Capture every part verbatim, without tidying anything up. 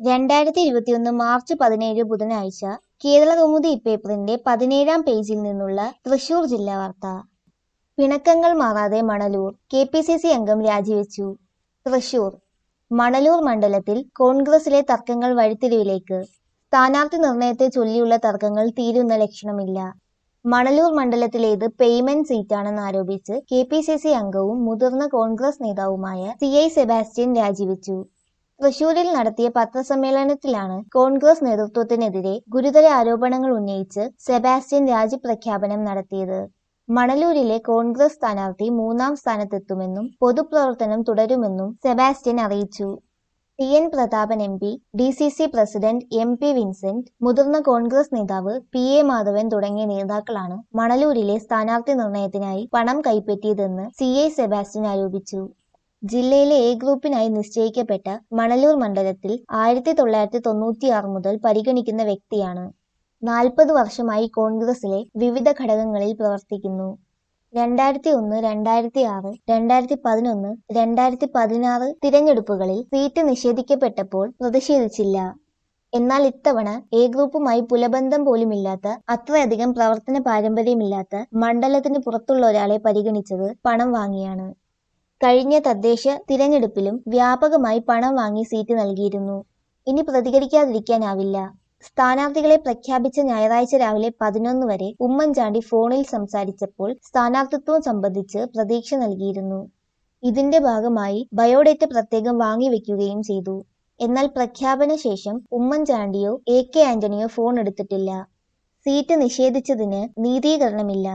രണ്ടായിരത്തി ഇരുപത്തിയൊന്ന് മാർച്ച് പതിനേഴ് ബുധനാഴ്ച കേരളകൗമുദി പേപ്പറിന്റെ പതിനേഴാം പേജിൽ നിന്നുള്ള തൃശൂർ ജില്ലാ വാർത്ത. പിണക്കങ്ങൾ മാറാതെ Manalur, K P C C അംഗം രാജിവെച്ചു. തൃശൂർ മണലൂർ മണ്ഡലത്തിൽ കോൺഗ്രസിലെ തർക്കങ്ങൾ വഴിത്തിരിവിലേക്ക്. സ്ഥാനാർത്ഥി നിർണയത്തെ ചൊല്ലിയുള്ള തർക്കങ്ങൾ തീരുന്ന ലക്ഷണമില്ല. മണലൂർ മണ്ഡലത്തിലേത് പേയ്മെന്റ് സീറ്റാണെന്ന് ആരോപിച്ച് കെ പി സി സി അംഗവും മുതിർന്ന കോൺഗ്രസ് നേതാവുമായ സി ഐ സെബാസ്റ്റ്യൻ രാജിവെച്ചു. തൃശൂരിൽ നടത്തിയ പത്രസമ്മേളനത്തിലാണ് കോൺഗ്രസ് നേതൃത്വത്തിനെതിരെ ഗുരുതര ആരോപണങ്ങൾ ഉന്നയിച്ച് സെബാസ്റ്റ്യൻ രാജിപ്രഖ്യാപനം നടത്തിയത്. മണലൂരിലെ കോൺഗ്രസ് സ്ഥാനാർത്ഥി മൂന്നാം സ്ഥാനത്തെത്തുമെന്നും പൊതുപ്രവർത്തനം തുടരുമെന്നും സെബാസ്റ്റ്യൻ അറിയിച്ചു. T N Prathapan M P, D C C president M P Vincent, മുതിർന്ന കോൺഗ്രസ് നേതാവ് പി എ മാധവൻ തുടങ്ങിയ നേതാക്കളാണ് മണലൂരിലെ സ്ഥാനാർത്ഥി നിർണയത്തിനായി പണം കൈപ്പറ്റിയതെന്ന് സി ഐ സെബാസ്റ്റ്യൻ ആരോപിച്ചു. ജില്ലയിലെ എ ഗ്രൂപ്പിനായി നിശ്ചയിക്കപ്പെട്ട മണലൂർ മണ്ഡലത്തിൽ ആയിരത്തി തൊള്ളായിരത്തി തൊണ്ണൂറ്റിയാറ് മുതൽ പരിഗണിക്കുന്ന വ്യക്തിയാണ്. നാൽപ്പത് വർഷമായി കോൺഗ്രസിലെ വിവിധ ഘടകങ്ങളിൽ പ്രവർത്തിക്കുന്നു. രണ്ടായിരത്തി ഒന്ന്, രണ്ടായിരത്തി ആറ്, രണ്ടായിരത്തി പതിനൊന്ന്, രണ്ടായിരത്തി പതിനാറ് തിരഞ്ഞെടുപ്പുകളിൽ സീറ്റ് നിഷേധിക്കപ്പെട്ടപ്പോൾ പ്രതിഷേധിച്ചില്ല. എന്നാൽ ഇത്തവണ എ ഗ്രൂപ്പുമായി പുലബന്ധം പോലുമില്ലാത്ത, അത്രയധികം പ്രവർത്തന പാരമ്പര്യമില്ലാത്ത മണ്ഡലത്തിന് പുറത്തുള്ള ഒരാളെ പരിഗണിച്ചത് പണം വാങ്ങിയാണ്. കഴിഞ്ഞ തദ്ദേശ തിരഞ്ഞെടുപ്പിലും വ്യാപകമായി പണം വാങ്ങി സീറ്റ് നൽകിയിരുന്നു. ഇനി പ്രതികരിക്കാതിരിക്കാനാവില്ല. സ്ഥാനാർത്ഥികളെ പ്രഖ്യാപിച്ച ഞായറാഴ്ച രാവിലെ പതിനൊന്ന് വരെ ഉമ്മൻചാണ്ടി ഫോണിൽ സംസാരിച്ചപ്പോൾ സ്ഥാനാർത്ഥിത്വം സംബന്ധിച്ച് പ്രതീക്ഷ നൽകിയിരുന്നു. ഇതിന്റെ ഭാഗമായി ബയോഡേറ്റ പ്രത്യേകം വാങ്ങിവെക്കുകയും ചെയ്തു. എന്നാൽ പ്രഖ്യാപന ശേഷം ഉമ്മൻചാണ്ടിയോ എ കെ ആന്റണിയോ ഫോൺ എടുത്തിട്ടില്ല. സീറ്റ് നിഷേധിച്ചതിന് നീതീകരണമില്ല.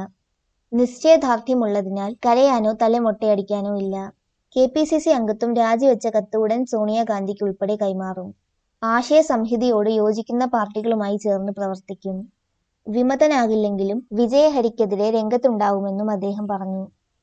നിശ്ചയദാർഢ്യമുള്ളതിനാൽ കരയാനോ തലമൊട്ടയടിക്കാനോ ഇല്ല. കെ പി സി സി അംഗത്വം രാജിവെച്ച കത്ത് ഉടൻ സോണിയാഗാന്ധിക്ക് ഉൾപ്പെടെ കൈമാറും. ആശയ സംഹിതയോട് യോജിക്കുന്ന പാർട്ടികളുമായി ചേർന്ന് പ്രവർത്തിക്കും. വിമതനാകില്ലെങ്കിലും വിജയഹരിക്കെതിരെ രംഗത്തുണ്ടാവുമെന്നും അദ്ദേഹം പറഞ്ഞു.